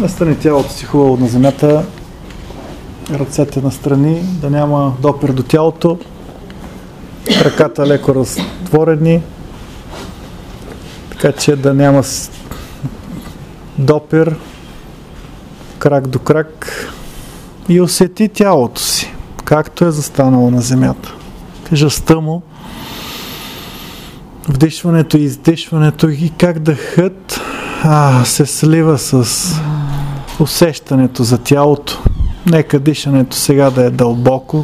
Настрани тялото си хубаво на земята, ръцете настрани, да няма допир до тялото, ръката леко разтворени, така че да няма допир крак до крак и усети тялото си, както е застанало на земята. Тежестта му, вдишването и издишването и как дъхът се слива с усещането за тялото. Нека дишането сега да е дълбоко.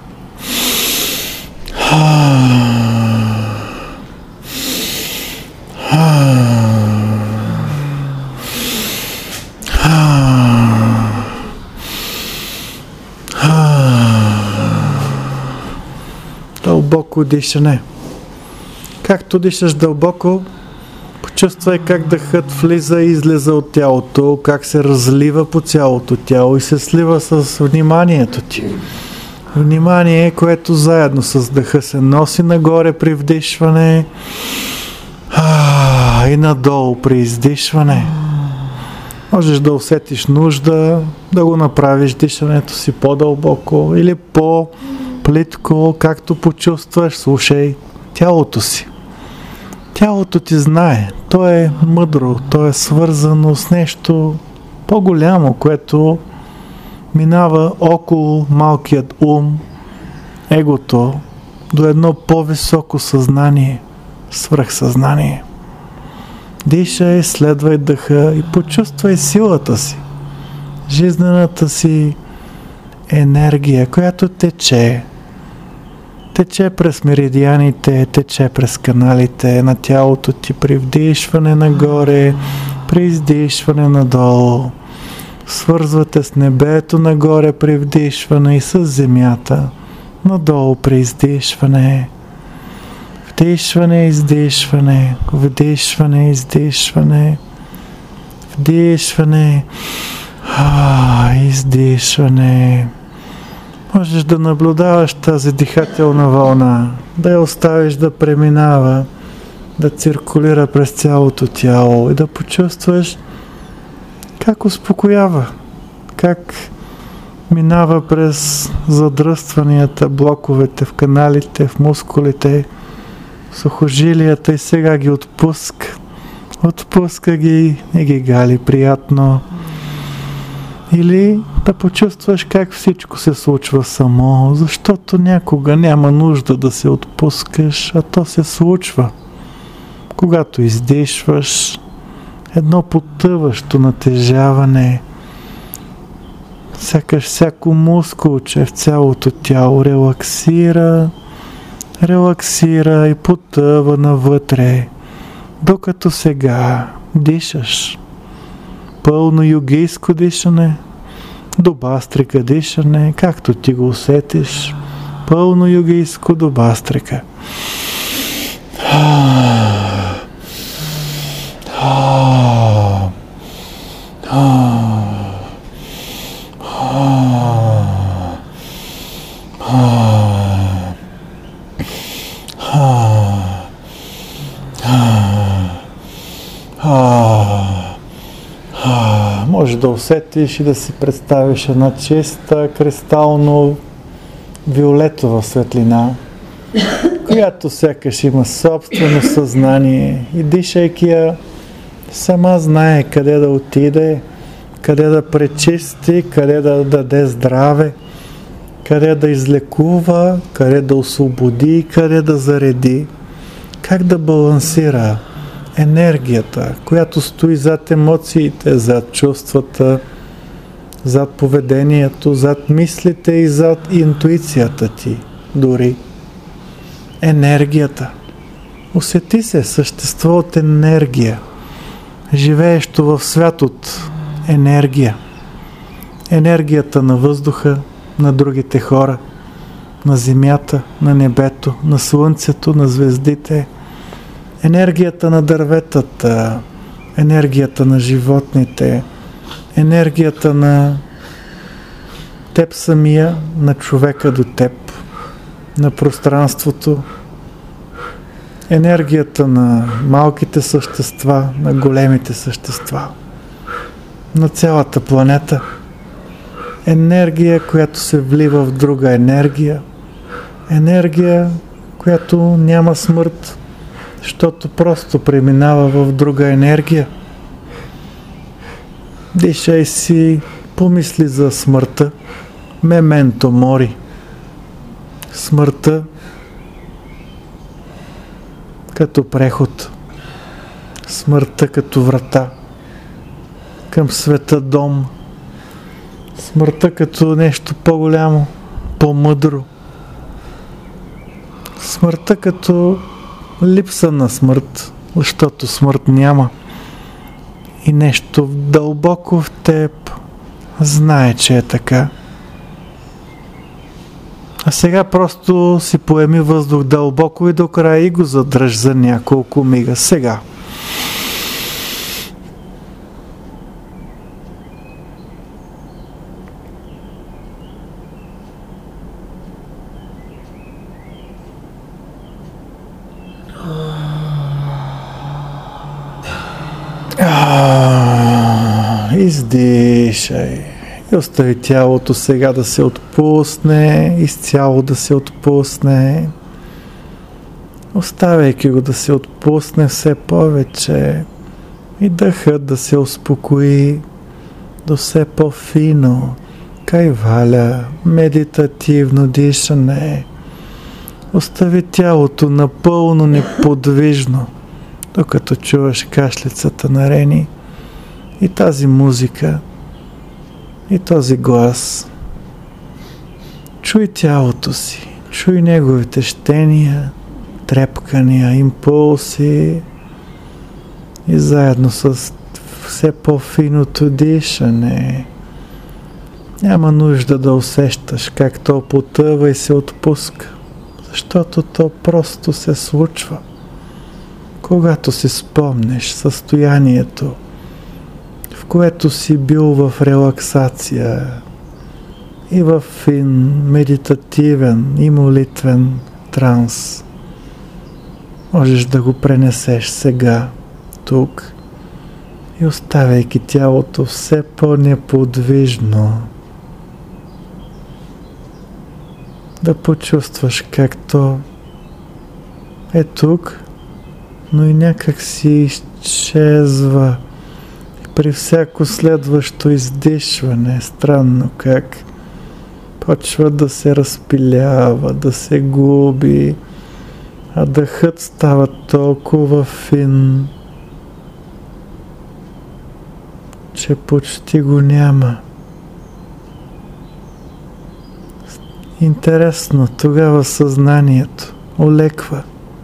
Дълбоко дишане. Както дишаш дълбоко, почувствай как дъхът влиза и излиза от тялото, как се разлива по цялото тяло и се слива с вниманието ти. Внимание, което заедно с дъха се носи нагоре при вдишване и надолу при издишване. Можеш да усетиш нужда да го направиш дишането си по-дълбоко или по-плитко, както почувстваш. Слушай тялото си. Тялото ти знае, то е мъдро, то е свързано с нещо по-голямо, което минава около малкият ум, егото, до едно по-високо съзнание, свръхсъзнание. Дишай, следвай дъха и почувствай силата си, жизнената си енергия, която тече. Тече през меридианите, тече през каналите на тялото ти при вдишване нагоре, при издишване надолу. Свързвате с небето нагоре при вдишване и с земята надолу при издишване. Вдишване, издишване, вдишване, издишване, вдишване, издишване. Можеш да наблюдаваш тази дихателна вълна, да я оставиш да преминава, да циркулира през цялото тяло и да почувстваш как успокоява, как минава през задръстванията, блоковете в каналите, в мускулите, сухожилията и сега ги отпуска. Отпуска ги и ги гали приятно. Или да почувстваш как всичко се случва само, защото някога няма нужда да се отпускаш, а то се случва. Когато издишваш, едно потъващо натежаване, сякаш всяко мускулче в цялото тяло релаксира и потъва навътре, докато сега дишаш. Пълно йогийско дишане, до бастрика дишане, както ти го усетиш. Пълно йогийско до бастрика. Може да усетиш и да си представиш една чиста, кристално виолетова светлина, която сякаш има собствено съзнание и дишайки я, сама знае къде да отиде, къде да пречисти, къде да даде здраве, къде да излекува, къде да освободи, къде да зареди, как да балансира енергията, която стои зад емоциите, зад чувствата, зад поведението, зад мислите и зад интуицията ти дори. Енергията. Усети се същество от енергия, живеещо в свят от енергия. Енергията на въздуха, на другите хора, на земята, на небето, на слънцето, на звездите, енергията на дърветата, енергията на животните, енергията на теб самия, на човека до теб, на пространството, енергията на малките същества, на големите същества. на цялата планета. Енергия, която се влива в друга енергия. Енергия, която няма смърт, защото просто преминава в друга енергия. Дишай си, помисли за смъртта. Мементо мори. Смъртта като преход. Смъртта като врата към света дом. Смъртта като нещо по-голямо, по-мъдро. Смъртта като липса на смърт, защото смърт няма. И нещо дълбоко в теб знае, че е така. А сега просто си поеми въздух дълбоко и до края и го задръж за няколко мига. Сега. Издишай. И остави тялото сега да се отпусне, изцяло да се отпусне. Оставяйки го да се отпусне все повече и дъхът да се успокои до все по-фино, кайваля, медитативно дишане. Остави тялото напълно неподвижно, докато чуваш кашлицата на Рени и тази музика, и този глас. Чуй тялото си, чуй неговите щения, трепкания, импулси и заедно с все по-финото дишане. Няма нужда да усещаш как то потъва и се отпуска, защото то просто се случва. Когато си спомнеш състоянието, в което си бил в релаксация и в медитативен и молитвен транс, можеш да го пренесеш сега, тук, и оставяйки тялото все по-неподвижно, да почувстваш как то е тук, но и някак си изчезва. При всяко следващо издишване, странно как почва да се разпилява, да се губи, а дъхът става толкова фин, че почти го няма. Интересно, тогава съзнанието олеква.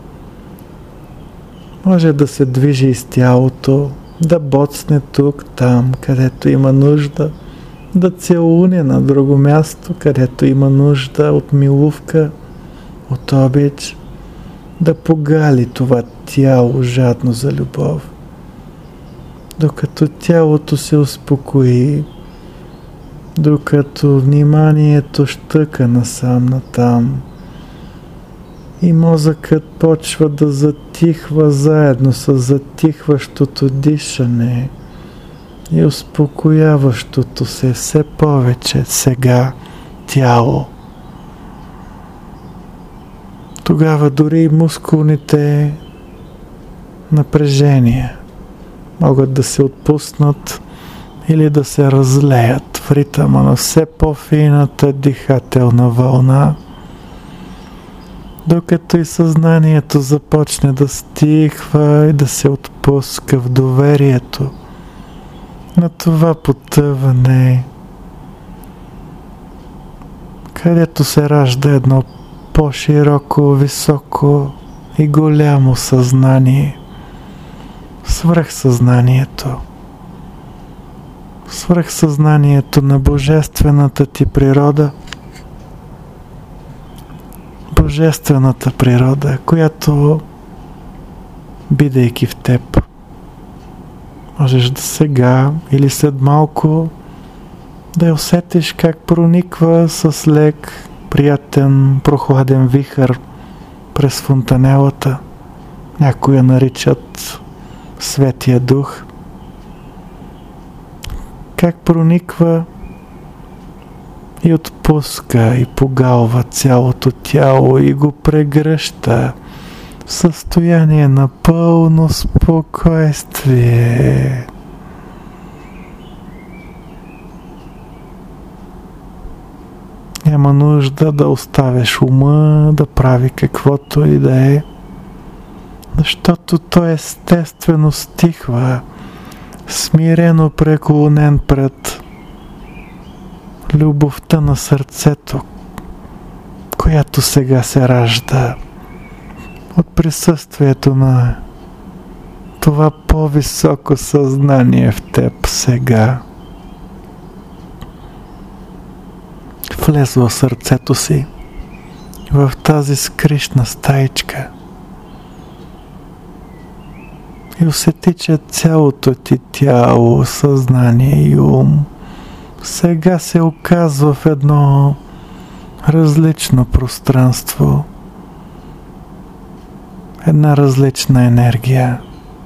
Може да се движи из тялото, да боцне тук, там, където има нужда, да целуне на друго място, където има нужда от милувка, от обич, да погали това тяло жадно за любов. Докато тялото се успокои, докато вниманието щъка насам натам и мозъкът почва да затихва заедно с затихващото дишане и успокояващото се все повече сега тяло. Тогава дори и мускулните напрежения могат да се отпуснат или да се разлеят в ритъма на все по-фината дихателна вълна, докато и съзнанието започне да стихва и да се отпуска в доверието на това потъване, където се ражда едно по-широко, високо и голямо съзнание, свръхсъзнанието на божествената ти природа, божествената природа, която, бидейки в теб, можеш да сега или след малко да я усетиш как прониква с лек, приятен, прохладен вихър през фонтанелата. Някои я наричат Светия Дух. как прониква и отпуска и погалва цялото тяло и го прегръща в състояние на пълно спокойствие. Няма нужда да оставяш ума да прави каквото и да е, защото той естествено стихва, смирено преклонен пред любовта на сърцето, която сега се ражда от присъствието на това по-високо съзнание в теб сега. Влез в сърцето си, в тази скришна стаичка и усети, че цялото ти тяло, съзнание и ум сега се оказва в едно различно пространство, една различна енергия,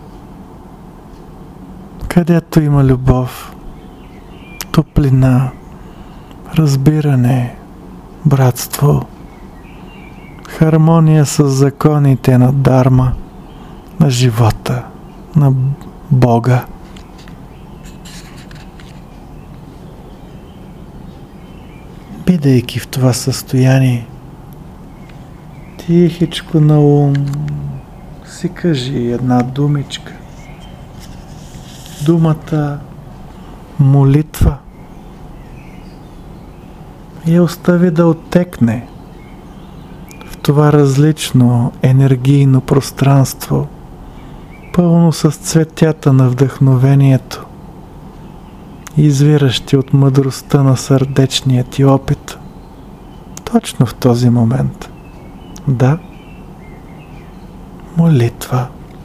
където има любов, топлина, разбиране, братство, хармония с законите на дарма, на живота, на Бога. Бидейки в това състояние, тихичко на ум си кажи една думичка. Думата молитва. И я остави да оттекне в това различно енергийно пространство, пълно с цветята на вдъхновението, извиращи от мъдростта на сърдечния ти опит. Точно в този момент. Да, молитва.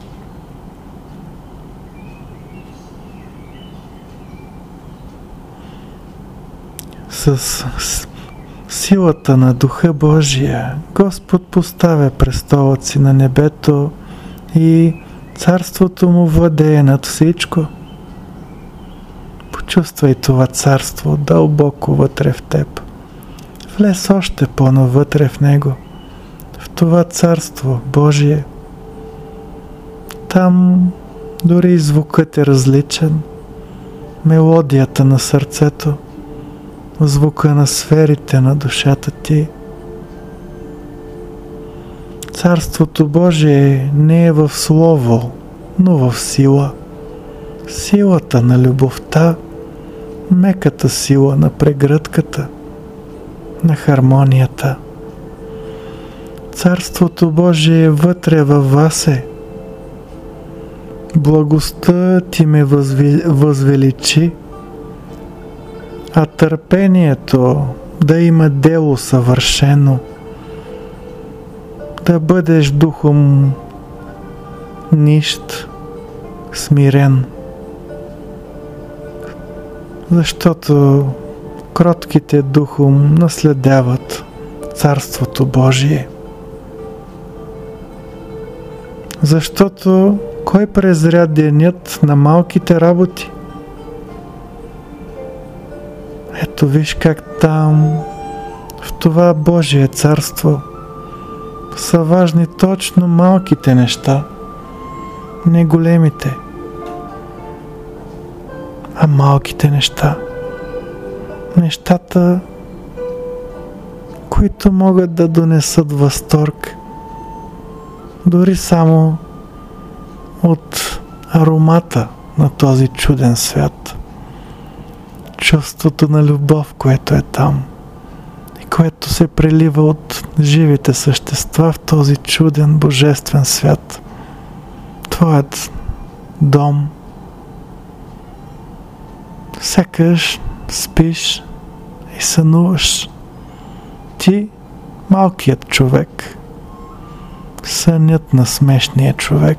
С силата на Духа Божия Господ поставя престолът си на небето и царството му владее над всичко. Почувствай това царство дълбоко вътре в теб. Влез още по-навътре в него, в това царство Божие. Там дори звукът е различен, мелодията на сърцето, звука на сферите на душата ти. Царството Божие не е в слово, но в сила. Силата на любовта, меката сила на прегръдката, на хармонията. Царството Божие вътре във вас е. Благостта ти ме възвеличи, а търпението да има дело съвършено, да бъдеш духом нищ, смирен, защото кротките духом наследяват Царството Божие. Защото кой презря денят на малките работи? Ето виж как там, в това Божие царство, са важни точно малките неща, не големите, а малките неща. Нещата, които могат да донесат възторг, дори само от аромата на този чуден свят. Чувството на любов, което е там и което се прелива от живите същества в този чуден божествен свят. Твоят дом. Сякаш спиш и сънуваш. Ти, малкият човек, сънят на смешния човек.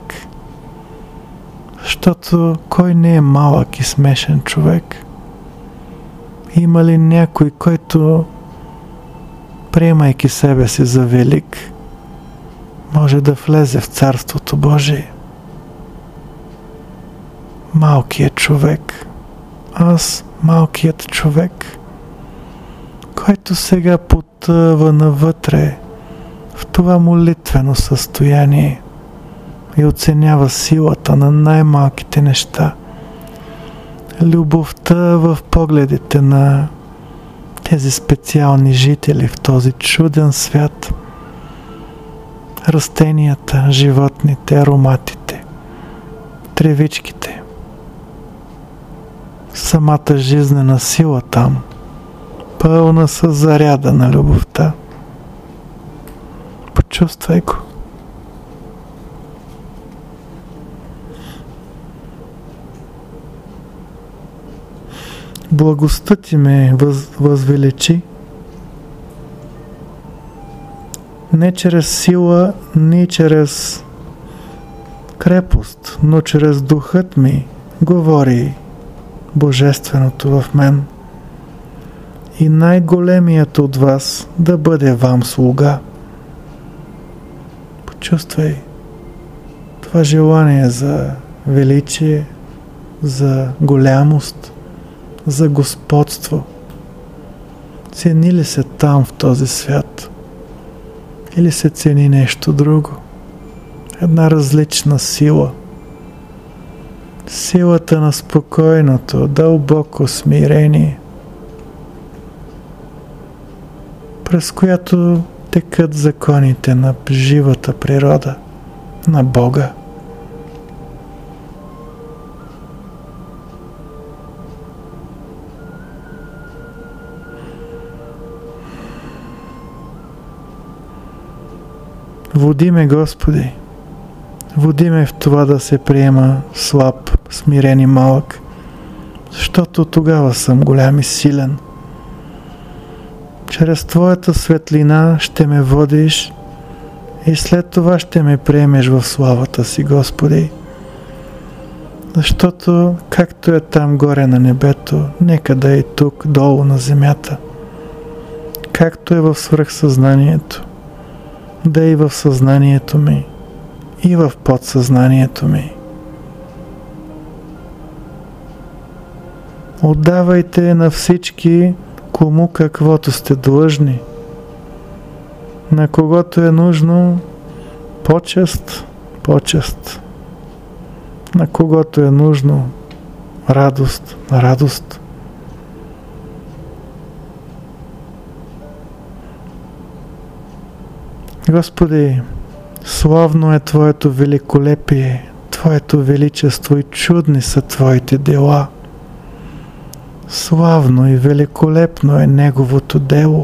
Защото кой не е малък и смешен човек? Има ли някой, който, приемайки себе си за велик, може да влезе в Царството Божие? Малкият човек, аз, малкият човек, който сега потъва навътре в това молитвено състояние и оценява силата на най-малките неща, любовта в погледите на тези специални жители в този чуден свят, растенията, животните, ароматите, тревичките, самата жизнена сила там, пълна със заряда на любовта. Почувствай го. Благостта ти ме възвеличи не чрез сила, ни чрез крепост, но чрез духът ми говори Божественото в мен. И най-големият от вас да бъде вам слуга. Почувствай това желание за величие, за голямост, за господство. Цени ли се там в този свят? Или се цени нещо друго? Една различна сила. Силата на спокойното, дълбоко смирение, през която текат законите на живата природа, на Бога. Води ме, Господи, води ме в това да се приема слаб, смирен и малък, защото тогава съм голям и силен. Чрез Твоята светлина ще ме водиш и след това ще ме приемеш в славата си, Господи. Защото както е там горе на небето, нека да е и тук долу на земята. Както е в свръхсъзнанието, да е и в съзнанието ми, и в подсъзнанието ми. Отдавайте на всички, кому каквото сте длъжни. На когото е нужно почест, почест. На когото е нужно радост, радост. Господи, славно е Твоето великолепие, Твоето величество и чудни са Твоите дела. Славно и великолепно е Неговото дело.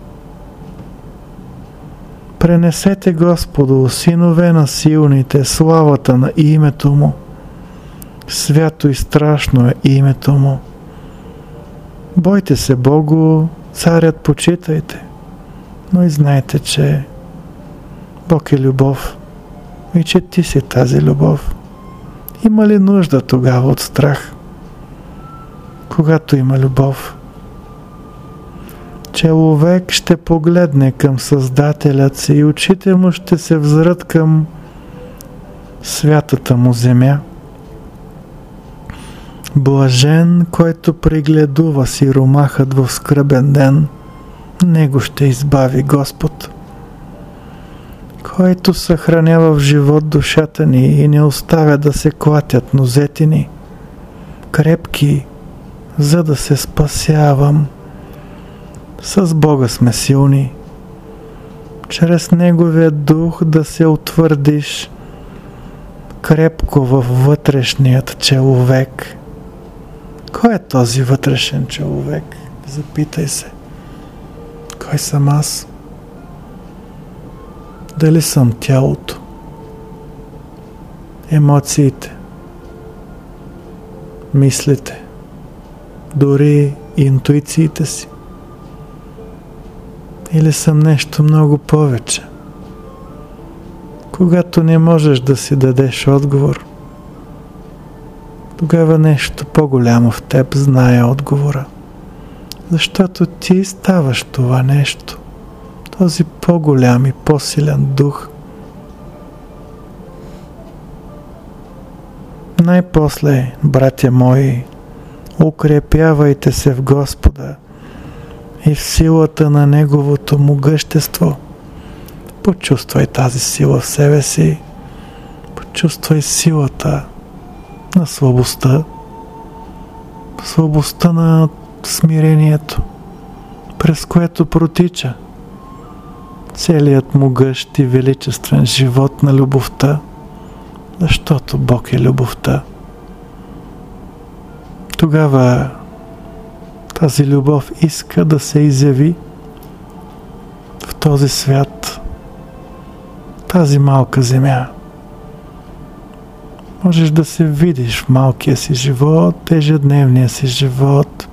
Пренесете Господу, синове на силните, славата на името Му. Свято и страшно е името Му. Бойте се Богу, царят почитайте, но и знайте, че Бог е любов и че ти си тази любов. Има ли нужда тогава от страх, когато има любов? Човек ще погледне към Създателят си и очите му ще се взрат към святата му земя. Блажен, който пригледува сиромахът в скръбен ден, него ще избави Господ. Който съхранява в живот душата ни и не оставя да се клатят нозете ни, крепки, за да се спасявам. С Бога сме силни, чрез Неговия дух да се утвърдиш крепко във вътрешният човек. Кой е този вътрешен човек? Запитай се. Кой съм аз? Дали съм тялото? Емоциите? Мислите? Дори интуициите си? Или съм нещо много повече? Когато не можеш да си дадеш отговор, тогава нещо по-голямо в теб знае отговора. Защото ти ставаш това нещо, този по-голям и по-силен дух. Най-после, братя мои, Укрепявайте се в Господа и в силата на Неговото могъщество. Почувствай тази сила в себе си. Почувствай силата на слабостта. Слабостта на смирението, през което протича целият могъщ и величествен живот на любовта, защото Бог е любовта. Тогава тази любов иска да се изяви в този свят, тази малка земя. Можеш да се видиш в малкия си живот, ежедневния си живот,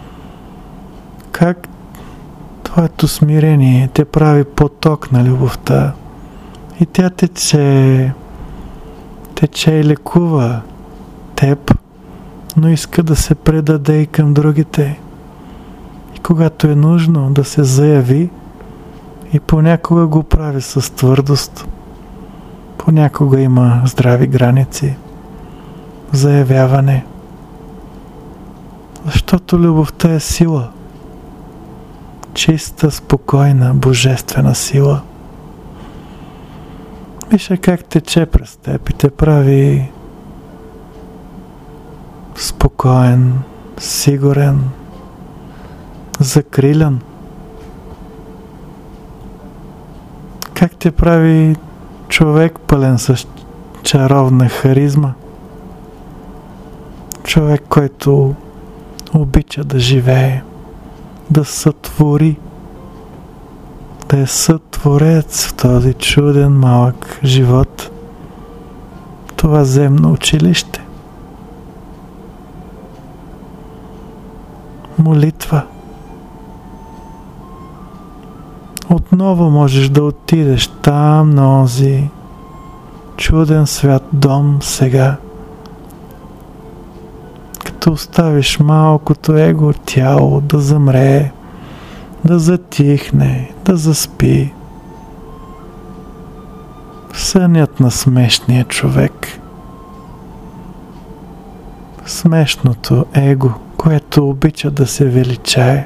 как твоето смирение те прави поток на любовта и тя тече и лекува теб, но иска да се предаде и към другите. И когато е нужно да се заяви, и понякога го прави с твърдост, понякога има здрави граници, заявяване. Защото любовта е сила. Чиста, спокойна, божествена сила. Виж как тече през теб и те прави спокоен, сигурен, закрилен. Как те прави човек пълен с чаровна харизма. Човек, който обича да живее, да сътвори, да е сътворец в този чуден малък живот, това земно училище. Молитва. Отново можеш да отидеш там на онзи чуден свят дом сега, като оставиш малкото его тяло да замре, да затихне, да заспи. Сънят на смешния човек. Смешното его, което обича да се величае,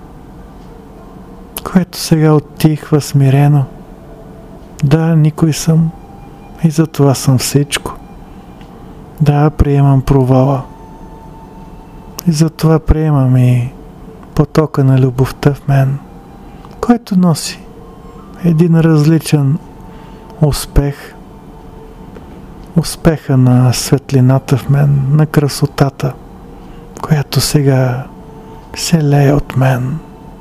което сега отихва смирено. Да, никой съм и затова съм всичко. Да, приемам провала. И затова приемам и потока на любовта в мен, който носи един различен успех. Успеха на светлината в мен, на красотата, която сега се лее от мен.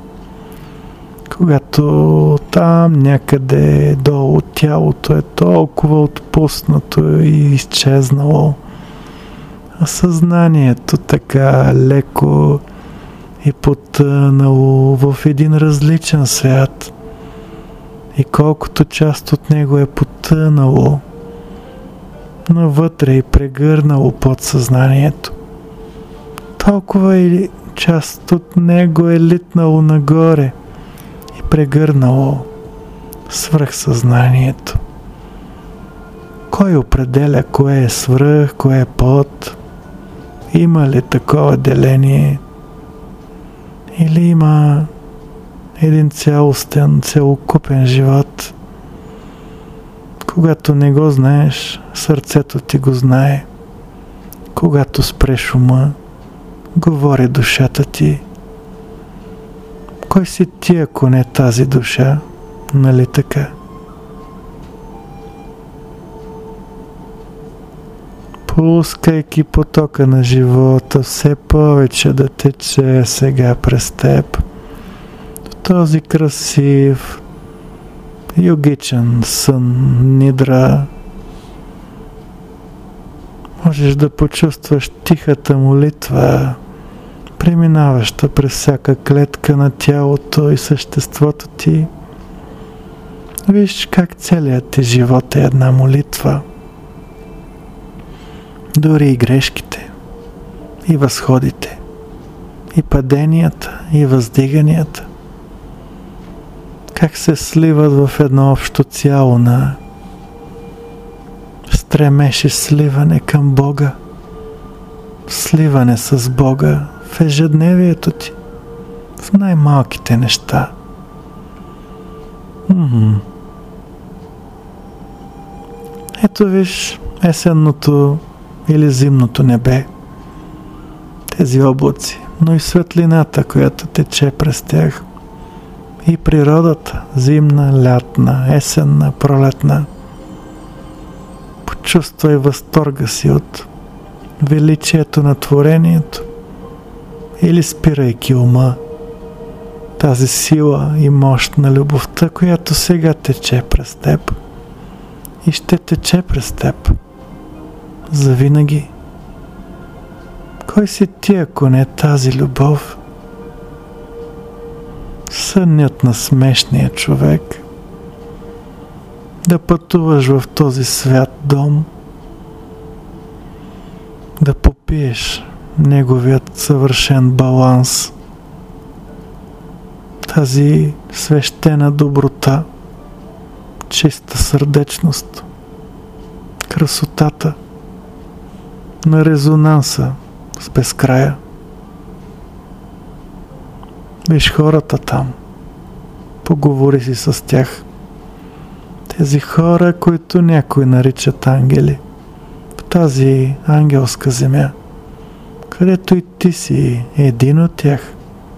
Когато там някъде долу тялото е толкова отпуснато и изчезнало, а съзнанието така леко и потънало в един различен свят, и колкото част от него е потънало навътре и прегърнало под съзнанието, толкова и част от него е литнало нагоре и прегърнало свръхсъзнанието. Кой определя кое е свръх, кое е под? Има ли такова деление? Или има един цялостен, целокупен живот? Когато не го знаеш, сърцето ти го знае. Когато спреш ума, говори душата ти. Кой си ти, ако не тази душа? Нали така? Пускайки потока на живота все повече да тече сега през теб, в този красив йогичен сън нидра, можеш да почувстваш тихата молитва, преминаваща през всяка клетка на тялото и съществото ти. Виж как целият ти живот е една молитва. Дори и грешките, и възходите, и паденията, и въздиганията, как се сливат в едно общо цяло на стремеж и сливане към Бога, сливане с Бога в ежедневието ти, в най-малките неща. Ето виж есенното или зимното небе, тези облаци, но и светлината, която тече през тях, и природата, зимна, лятна, есенна, пролетна. Почувствай възторга си от величието на творението или спирайки ума, тази сила и мощ на любовта, която сега тече през теб и ще тече през теб завинаги. Кой си ти, ако не тази любов? Сънят на смешния човек. Да пътуваш в този свят дом, да попиеш неговият съвършен баланс, тази свещена доброта, чиста сърдечност, красотата на резонанса с безкрая. Виж хората там, поговори си с тях. Тези хора, които някои наричат ангели, в тази ангелска земя, където и ти си един от тях.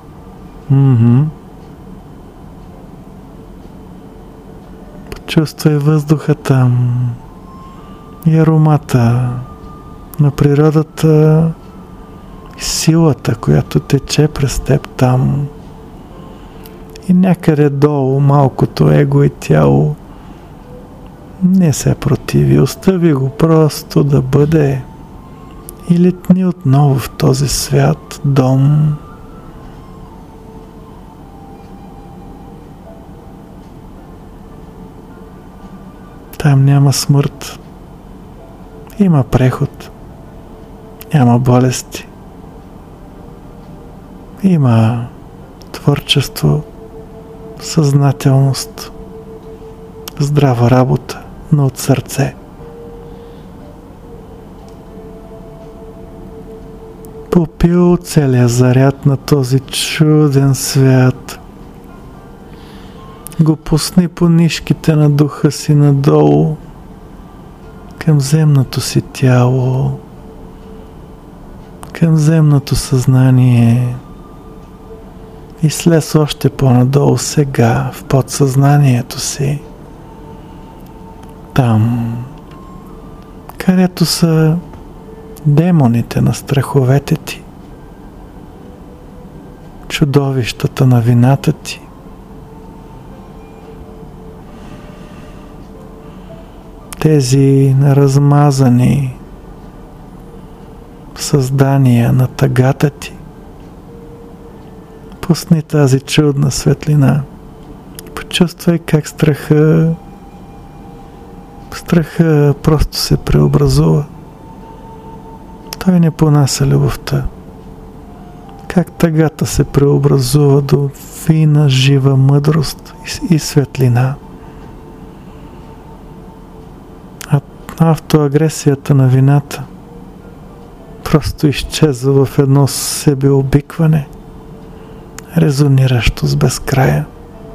Почувствай въздуха там и аромата на природата и силата, която тече през теб там. И някъде долу малкото его и тяло не се противи, остави го просто да бъде и летни отново в този свят дом. Там няма смърт, има преход, няма болести, има творчество, съзнателност, здрава работа, но от сърце. Попил целия заряд на този чуден свят. Го пусни по нишките на духа си надолу, към земното си тяло, към земното съзнание и слез още по-надолу сега в подсъзнанието си. Там, където са демоните на страховете ти, чудовищата на вината ти, тези размазани създания на тъгата ти. Пусни тази чудна светлина. Почувствай как страха просто се преобразува. Той не понася любовта. Как тъгата се преобразува до фина, жива мъдрост и светлина. А автоагресията на вината просто изчезва в едно себеобикване, резониращо с безкрая.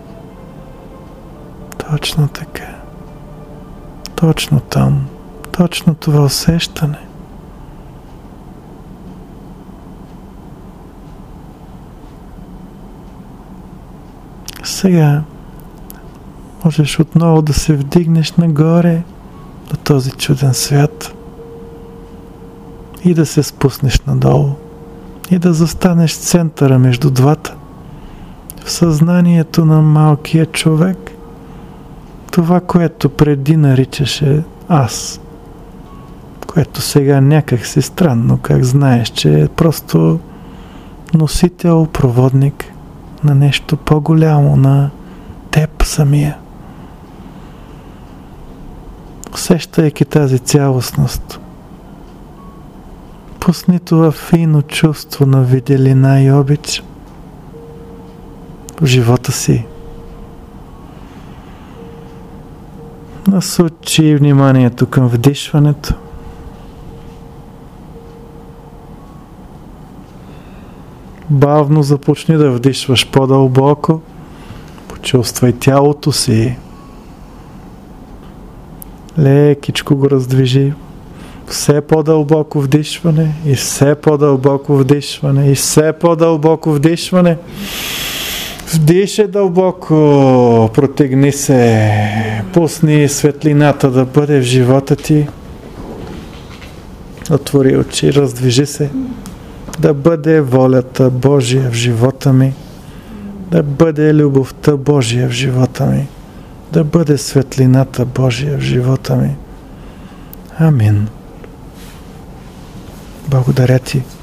Точно така. Точно там. Точно това усещане. Сега можеш отново да се вдигнеш нагоре до този чуден свят и да се спуснеш надолу и да застанеш в центъра между двата, в съзнанието на малкия човек, това, което преди наричаше аз, което сега някак си странно, как знаеш, че е просто носител, проводник на нещо по-голямо, на теб самия. Усещайки тази цялостност, пусни това фино чувство на виделина и обич в живота си. Насочи вниманието към вдишването Бавно започни да вдишваш по-дълбоко. Почувствай тялото си. Лекичко го раздвижи. Все по-дълбоко вдишване и все по-дълбоко вдишване и все по-дълбоко вдишване. Вдишай дълбоко, протегни се, пусни светлината да бъде в живота ти. Отвори очи, раздвижи се. Да бъде волята Божия в живота ми. Да бъде любовта Божия в живота ми. Да бъде светлината Божия в живота ми. Амин. Благодаря ти.